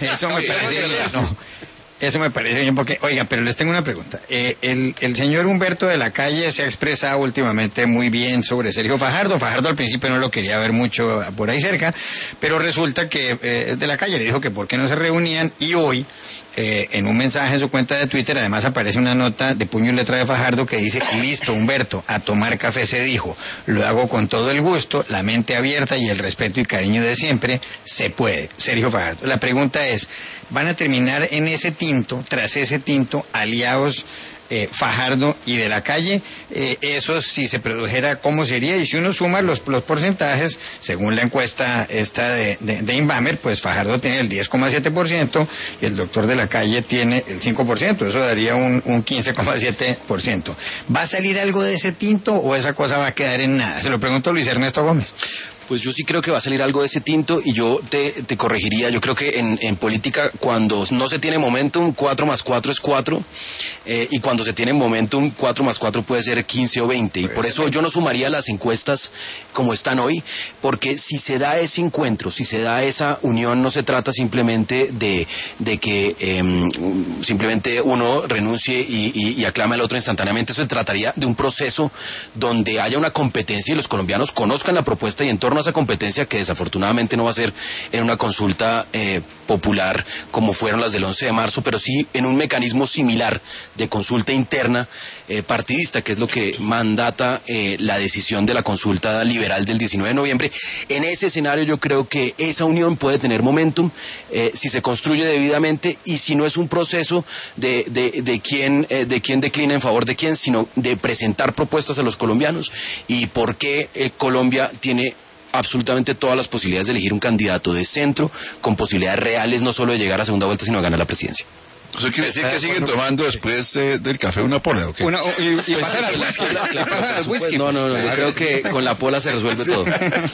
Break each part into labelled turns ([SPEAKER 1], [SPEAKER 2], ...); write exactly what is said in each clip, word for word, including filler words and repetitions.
[SPEAKER 1] Eso me parece bien, no. Eso me parece bien porque, oiga, pero les tengo una pregunta. Eh, el, el señor Humberto de la Calle se ha expresado últimamente muy bien sobre Sergio Fajardo. Fajardo al principio no lo quería ver mucho por ahí cerca, pero resulta que eh, de la Calle le dijo que por qué no se reunían y hoy, eh, en un mensaje en su cuenta de Twitter, además aparece una nota de puño y letra de Fajardo que dice, listo, Humberto, a tomar café se dijo, lo hago con todo el gusto, la mente abierta y el respeto y cariño de siempre, se puede. Sergio Fajardo. La pregunta es, ¿van a terminar en ese tinto, tras ese tinto, aliados eh, Fajardo y de la Calle? Eh, eso si se produjera, ¿cómo sería? Y si uno suma los, los porcentajes, según la encuesta esta de, de, de Inbamer, pues Fajardo tiene el diez coma siete por ciento y el doctor de la Calle tiene el cinco por ciento, eso daría un, un quince coma siete por ciento. ¿Va a salir algo de ese tinto o esa cosa va a quedar en nada? Se lo pregunto a Luis Ernesto Gómez.
[SPEAKER 2] Pues yo sí creo que va a salir algo de ese tinto y yo te, te corregiría. Yo creo que en, en política cuando no se tiene momentum, cuatro más cuatro es cuatro, eh, y cuando se tiene momentum, cuatro más cuatro puede ser quince o veinte. Y por eso yo no sumaría las encuestas como están hoy, porque si se da ese encuentro, si se da esa unión, no se trata simplemente de, de que eh, simplemente uno renuncie y, y, y aclame al otro instantáneamente. Eso se trataría de un proceso donde haya una competencia y los colombianos conozcan la propuesta y en torno a esa competencia, que desafortunadamente no va a ser en una consulta eh, popular como fueron las del once de marzo, pero sí en un mecanismo similar de consulta interna eh, partidista, que es lo que mandata eh, la decisión de la consulta liberal del diecinueve de noviembre. En ese escenario yo creo que esa unión puede tener momentum eh, si se construye debidamente y si no es un proceso de, de, de quién eh, de quién declina en favor de quién, sino de presentar propuestas a los colombianos y por qué eh, Colombia tiene absolutamente todas las posibilidades de elegir un candidato de centro con posibilidades reales no solo de llegar a segunda vuelta sino de ganar la presidencia.
[SPEAKER 3] ¿Eso quiere decir que siguen tomando después eh, del café una pola o qué?
[SPEAKER 1] Una, y, y pasan al whisky.
[SPEAKER 2] al whisky. No, no, no, yo creo que con la pola se resuelve todo.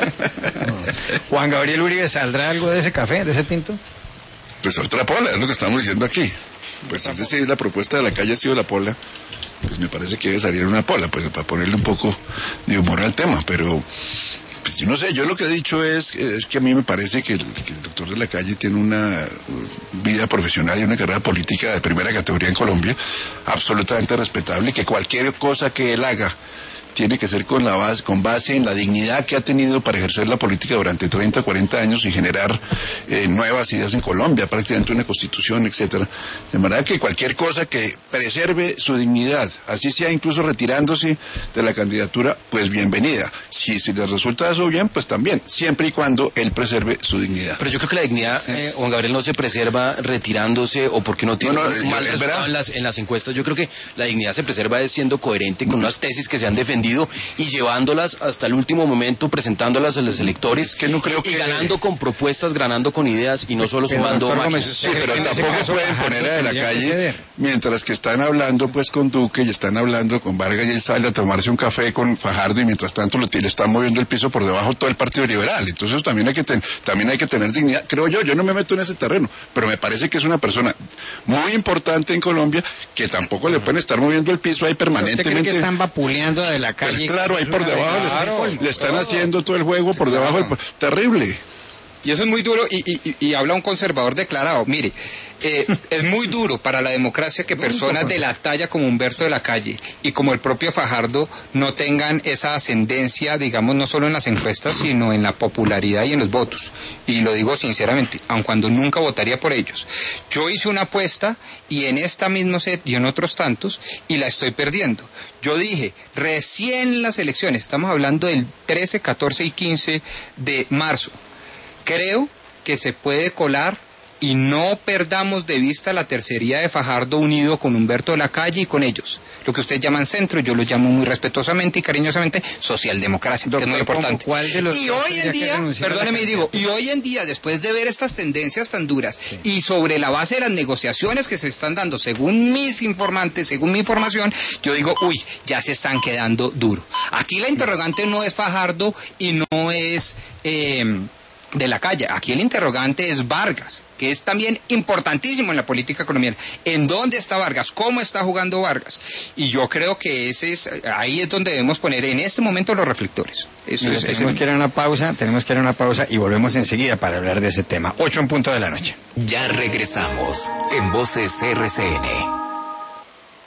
[SPEAKER 1] Juan Gabriel Uribe, ¿saldrá algo de ese café, de ese tinto?
[SPEAKER 3] Pues otra pola, es lo que estamos diciendo aquí. Pues es decir, la propuesta de la Calle ha sido la pola, pues me parece que debe salir una pola, pues para ponerle un poco de humor al tema, pero... Pues yo no sé, yo lo que he dicho es, es que a mí me parece que el, que el doctor de la Calle tiene una vida profesional y una carrera política de primera categoría en Colombia, absolutamente respetable, y que cualquier cosa que él haga tiene que ser con la base, con base en la dignidad que ha tenido para ejercer la política durante treinta, cuarenta años y generar eh, nuevas ideas en Colombia, prácticamente una constitución, etcétera. De manera que cualquier cosa que preserve su dignidad, así sea incluso retirándose de la candidatura, pues bienvenida. Si, si les resulta eso bien, pues también, siempre y cuando él preserve su dignidad.
[SPEAKER 2] Pero yo creo que la dignidad, eh, Juan Gabriel, no se preserva retirándose o porque no tiene
[SPEAKER 3] no, no,
[SPEAKER 2] un mal resultado en las, en las encuestas. Yo creo que la dignidad se preserva es siendo coherente con unas tesis que se han defendido y llevándolas hasta el último momento, presentándolas a los electores,
[SPEAKER 3] que no creo
[SPEAKER 2] y,
[SPEAKER 3] que...
[SPEAKER 2] y ganando con propuestas, ganando con ideas y no solo sumando máquinas.
[SPEAKER 3] Sí, pero tampoco pueden poner a de la Calle, mientras que están hablando pues con Duque y están hablando con Vargas y él sale a tomarse un café con Fajardo y mientras tanto le, le están moviendo el piso por debajo todo el Partido Liberal. Entonces también hay que ten, también hay que tener dignidad, creo yo, yo no me meto en ese terreno, pero me parece que es una persona muy importante en Colombia que tampoco le pueden estar moviendo el piso ahí permanentemente.
[SPEAKER 1] ¿Usted cree que están vapuleando de la Calle?
[SPEAKER 3] Pues claro, ahí por debajo le están, le están haciendo todo el juego por debajo del... Terrible.
[SPEAKER 4] Y eso es muy duro y, y, y habla un conservador declarado. Mire, eh, es muy duro para la democracia que personas de la talla como Humberto de la Calle y como el propio Fajardo no tengan esa ascendencia, digamos, no solo en las encuestas, sino en la popularidad y en los votos. Y lo digo sinceramente, aun cuando nunca votaría por ellos. Yo hice una apuesta y en esta misma set y en otros tantos y la estoy perdiendo. Yo dije, recién las elecciones, estamos hablando del trece, catorce y quince de marzo, creo que se puede colar y no perdamos de vista la tercería de Fajardo unido con Humberto de la Calle y con ellos. Lo que ustedes llaman centro, yo lo llamo muy respetuosamente y cariñosamente socialdemocracia, que es muy importante.
[SPEAKER 1] ¿Cuál de los
[SPEAKER 4] y hoy en día, perdóneme, digo, y hoy en día, después de ver estas tendencias tan duras, sí, y sobre la base de las negociaciones que se están dando, según mis informantes, según mi información, yo digo, uy, ya se están quedando duro. Aquí la interrogante no es Fajardo y no es... Eh, de la calle. Aquí el interrogante es Vargas, que es también importantísimo en la política colombiana. ¿En dónde está Vargas? ¿Cómo está jugando Vargas? Y yo creo que ese es, ahí es donde debemos poner en este momento los reflectores. Eso
[SPEAKER 1] Mira,
[SPEAKER 4] es,
[SPEAKER 1] tenemos
[SPEAKER 4] ese-
[SPEAKER 1] que ir a una pausa, tenemos que ir a una pausa y volvemos enseguida para hablar de ese tema. Ocho en punto de la noche.
[SPEAKER 5] Ya regresamos en Voces R C N.